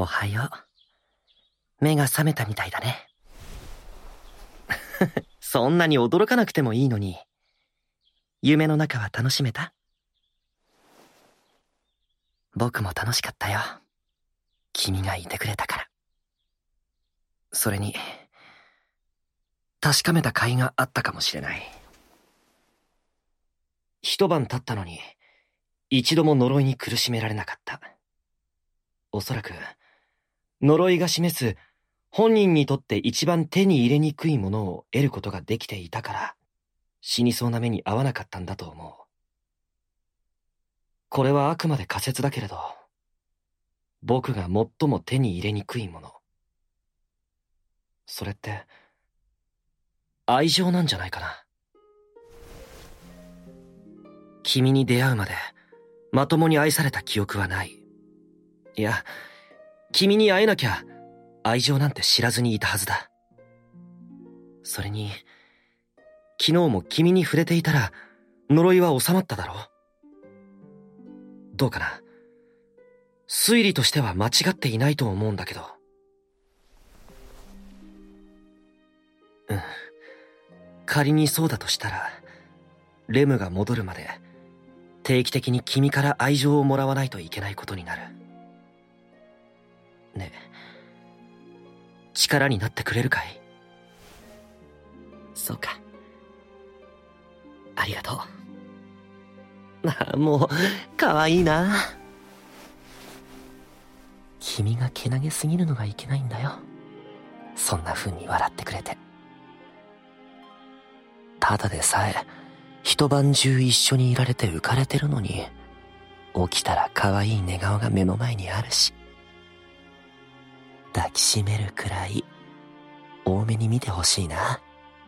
おはよう。目が覚めたみたいだね。そんなに驚かなくてもいいのに。夢の中は楽しめた？僕も楽しかったよ。君がいてくれたから。それに、確かめた甲斐があったかもしれない。一晩経ったのに、一度も呪いに苦しめられなかった。おそらく、呪いが示す本人にとって一番手に入れにくいものを得ることができていたから、死にそうな目に遭わなかったんだと思う。これはあくまで仮説だけれど、僕が最も手に入れにくいもの。それって、愛情なんじゃないかな。君に出会うまで、まともに愛された記憶はない。いや、君に会えなきゃ、愛情なんて知らずにいたはずだ。それに、昨日も君に触れていたら、呪いは収まっただろう。どうかな。推理としては間違っていないと思うんだけど。うん。仮にそうだとしたら、レムが戻るまで、定期的に君から愛情をもらわないといけないことになる。ねえ、力になってくれるかい？そうか。ありがとう。もう、かわいいな。君がけなげすぎるのがいけないんだよ。そんな風に笑ってくれて。ただでさえ、一晩中一緒にいられて浮かれてるのに、起きたら可愛い寝顔が目の前にあるし、抱きしめるくらい、多めに見てほしいな。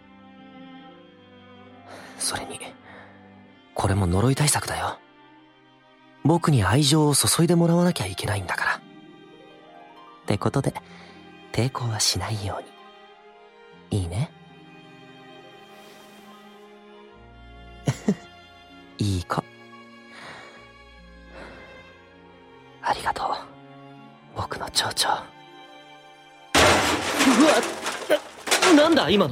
それに、これも呪い対策だよ。僕に愛情を注いでもらわなきゃいけないんだから。ってことで、抵抗はしないように。いいね。いい子。ありがとう、僕の蝶々。うわっ、なんだ今の。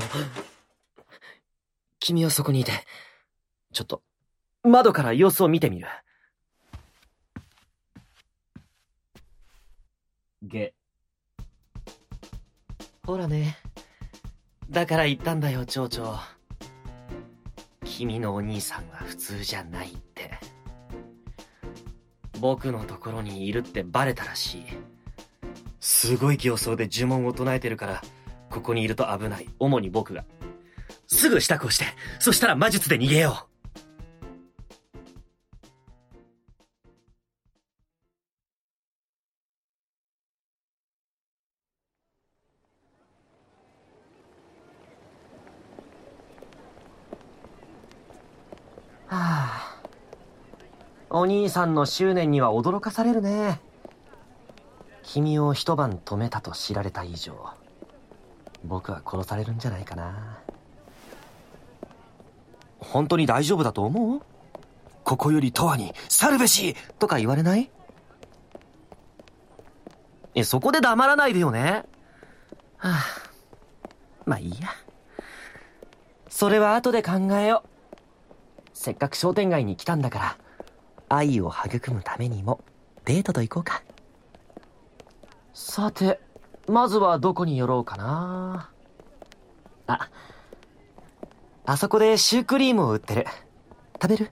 君はそこにいて、ちょっと窓から様子を見てみる。ほらね、だから言ったんだよ、蝶々。君のお兄さんは普通じゃないって。僕のところにいるってバレたらしい。すごい形相で呪文を唱えてるから、ここにいると危ない。主に僕が。すぐ支度をして、そしたら魔術で逃げよう。はあ、お兄さんの執念には驚かされるね。君を一晩止めたと知られた以上、僕は殺されるんじゃないかな。本当に大丈夫だと思う？ここより永遠に去るべしとか言われない？そこで黙らないでよね。はあ、まあいいや。それは後で考えよう。せっかく商店街に来たんだから、愛を育むためにもデートと行こうか。さて、まずはどこに寄ろうかな。あそこでシュークリームを売ってる。食べる？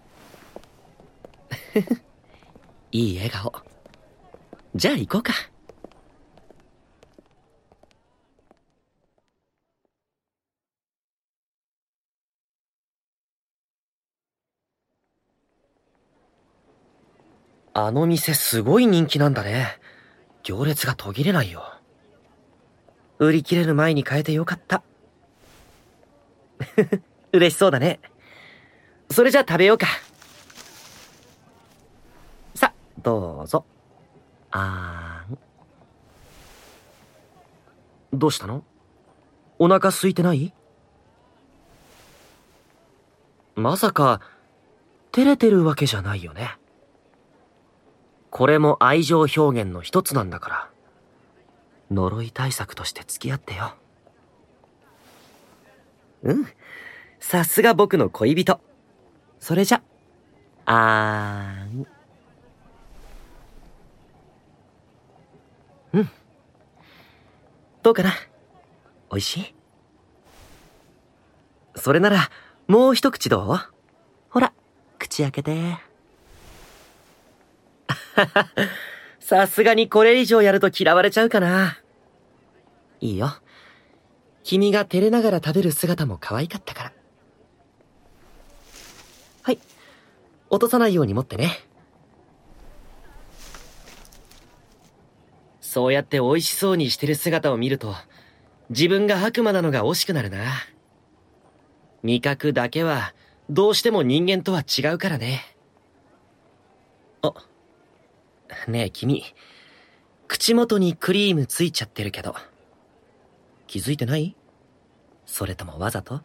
いい笑顔。じゃあ行こうか。あの店すごい人気なんだね。行列が途切れないよ。売り切れる前に買えてよかった。嬉しそうだね。それじゃあ食べようか。さ、どうぞ。どうしたの？お腹空いてない？まさか、照れてるわけじゃないよね。これも愛情表現の一つなんだから。 呪い対策として付き合ってよ。うん、さすが僕の恋人。それじゃ、あーん。うん。どうかな？おいしい？それなら、もう一口どう？ほら、口開けて。さすがにこれ以上やると嫌われちゃうかな。いいよ。君が照れながら食べる姿も可愛かったから。はい。落とさないように持ってね。そうやって美味しそうにしてる姿を見ると、自分が悪魔なのが惜しくなるな。味覚だけは、どうしても人間とは違うからね。あ、ねえ君、口元にクリームついちゃってるけど、気づいてない？それともわざと？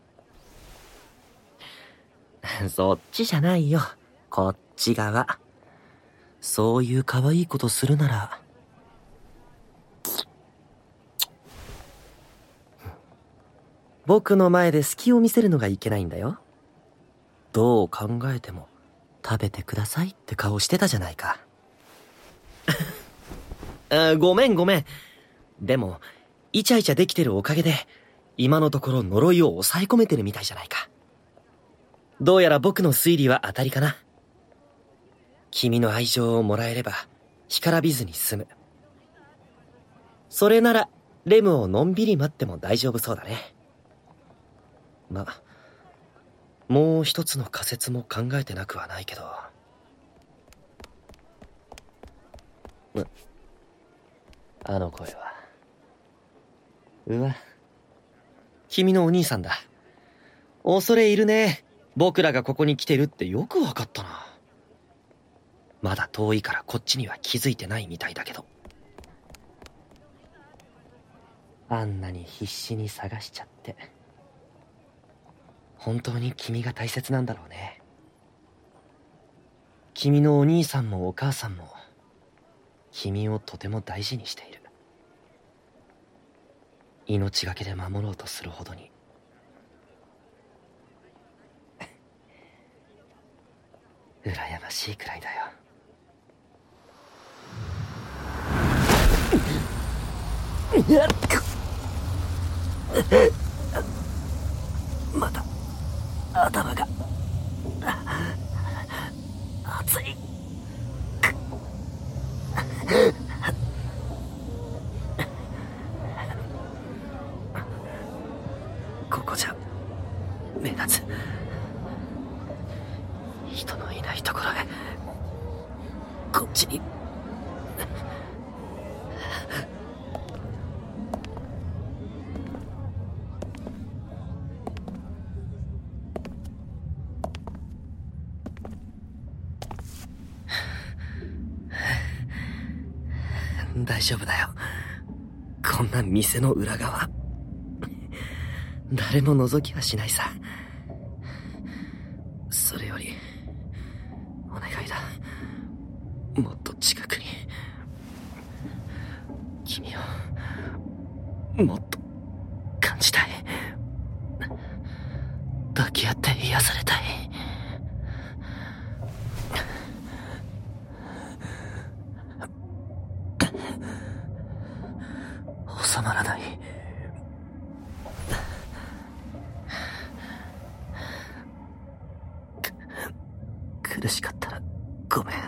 そっちじゃないよ。こっち側。そういう可愛いことするなら、僕の前で隙を見せるのがいけないんだよ。どう考えても食べてくださいって顔してたじゃないか。ごめんごめん。でも、イチャイチャできてるおかげで、今のところ呪いを抑え込めてるみたいじゃないか。どうやら僕の推理は当たりかな。君の愛情をもらえれば、干からびずに済む。それなら、レムをのんびり待っても大丈夫そうだね。ま、もう一つの仮説も考えてなくはないけど。あの声は。うわ。君のお兄さんだ。恐れ入るね。僕らがここに来てるってよくわかったな。まだ遠いからこっちには気づいてないみたいだけど。あんなに必死に探しちゃって。本当に君が大切なんだろうね。君のお兄さんもお母さんも、君をとても大事にしている。命がけで守ろうとするほどに。羨ましいくらいだよ。また頭が熱い。ここじゃ目立つ。人のいないところへ。こっちに。大丈夫だよ。こんな店の裏側、誰も覗きはしないさ。それよりお願いだ。もっと近くに君をもっと感じたい。抱き合って癒されたい。収まらない。苦しかったらごめん。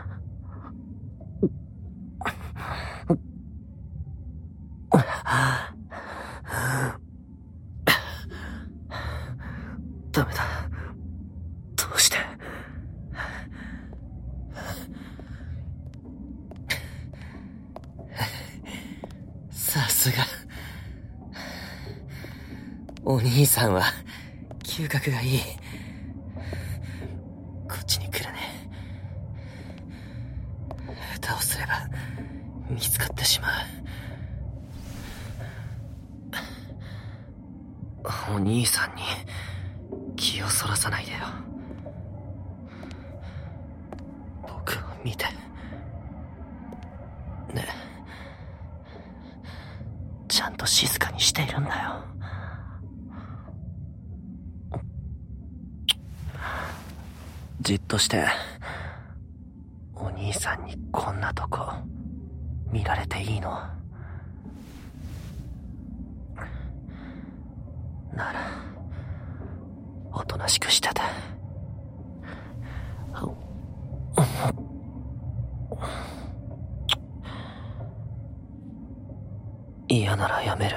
ダメだ。どうして。さすが。お兄さんは嗅覚がいい。こっちに来るね。下手をすれば見つかってしまう。お兄さんに気をそらさないでよ。僕を見てね。 静かにしているんだよ。じっとして、お兄さんにこんなとこ見られていいの？ならおとなしくしてて。嫌ならやめる。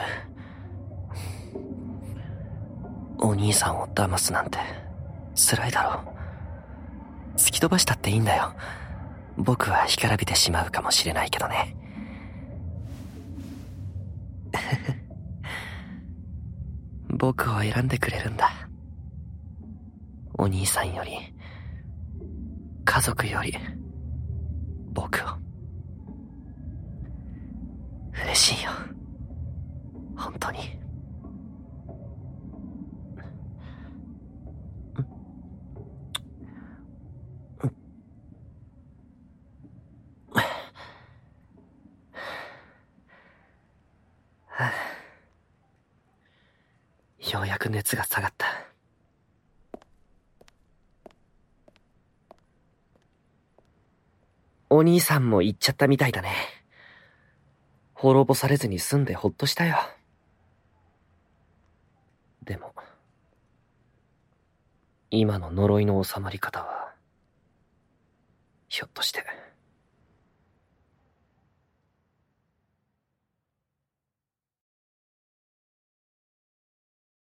お兄さんを騙すなんて辛いだろう。突き飛ばしたっていいんだよ。僕は干からびてしまうかもしれないけどね。僕を選んでくれるんだ。お兄さんより、家族より、僕を。嬉しいよ。本当に。ようやく熱が下がった。お兄さんも行っちゃったみたいだね。滅ぼされずに済んでほっとしたよ。でも、今の呪いの収まり方は、ひょっとして。